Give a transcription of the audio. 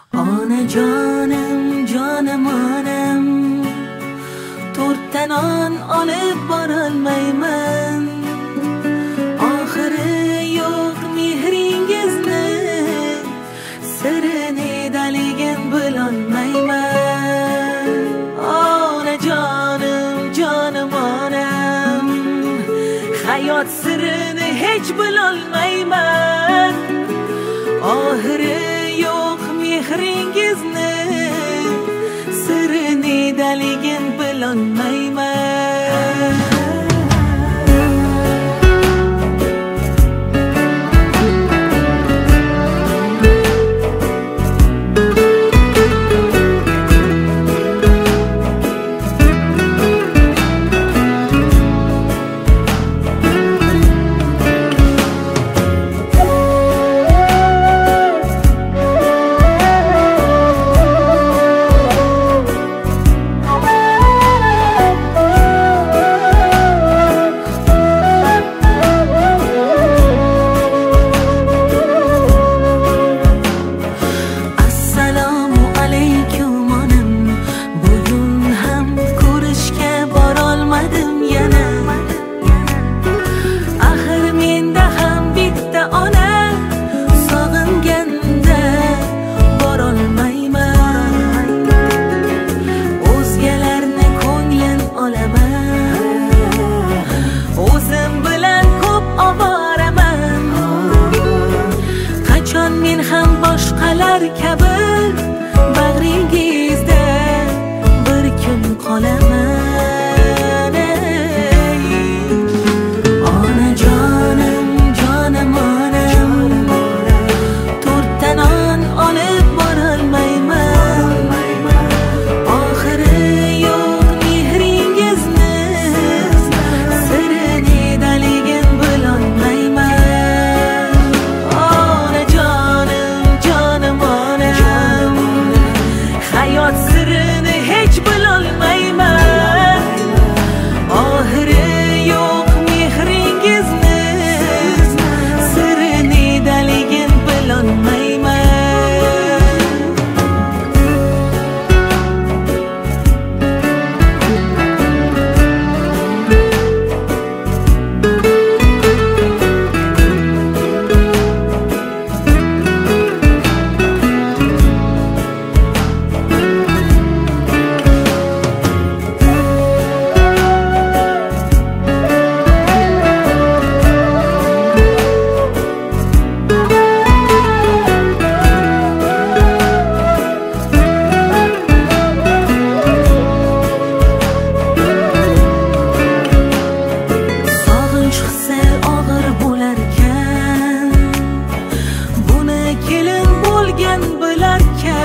Onajonim, jonamonim, to'rtta non olib borolmayman. Oxiri yo'q mehringizni, sirini daligin bilolmayman. Onajonim, jonamonim, hayot sirini hech bilolmayman. Oxiri yo'q mehringizni, sirini daligin bilolmayman. Men ham boshqalar kabi bag'ringizda bir kun qolaman. Onajonim, jonamonim, to'rtta non olib borolmayman. Oxiri yo'q mehringizni, sirini daligin bilolmayman. Hayot sirini hech bilolmayman. Oxiri yo'q mehringizni, sirini daligin bilolmayman. Kelin bo'lgan bilarkan,